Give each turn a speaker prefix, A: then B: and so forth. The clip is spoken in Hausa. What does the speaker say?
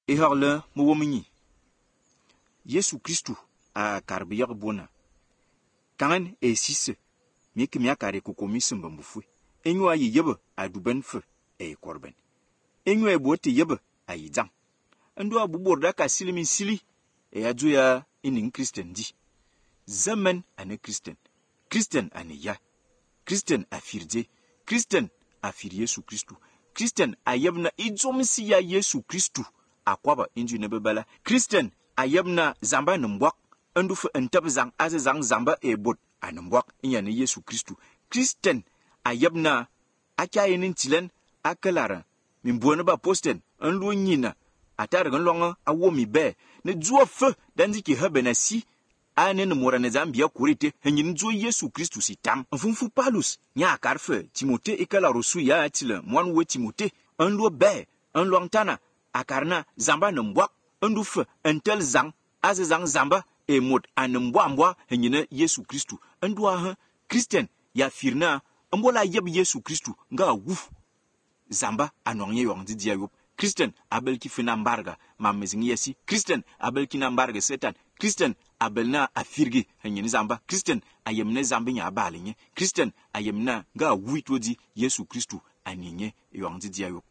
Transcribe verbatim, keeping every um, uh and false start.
A: e harle mo wominyi Yesu Kristu a karbiyak bona kangan e sisse mi kimya kare ko komisin bambufu enyo ayi yebe aduben fe e korben enyo e bote yebe ayi jang ando abuborda ka silimi sili e ajuya inin Christian di zaman ane Christian Christian ane ya Christian afirje Christian afir Yesu Kristu Christian ayebna ijomsi ya Yesu Kristu akwaba inju ne bebala Christian ayebna zamba nmbwak andufu entab zang aze zang zamba e bot anmbwak inyane Yesu Kristu Christian ayebna akyayenin tilen akalara mimbuana ba posten anlo nyina atar gan longa awomi be ne zuo fe danzi ki habena si ane ne mora ne zambia kurite henyin zo Yesu Kristu sitam mfumfu Paulus nya karfe Timote ikala rosu ya atile mwan we Timote anlo be anlo ntana akarna zamba nmbwak andufu entel zang aze zang zamba e mod anmbwa mbwa henyine Yesu Kristu andwa ha Christian ya firna ambola yeb Yesu Kristu nga wuf zamba anonye yongdi dia yop Christian abel ki fina mbarga mamezingi yesi Christian abel ki na mbarga setan Christian abel na afirgi henyine zamba Christian ayemne zambi nya abalinye Christian ayemna nga wuitodi Yesu Kristu aninye yongdi dia yop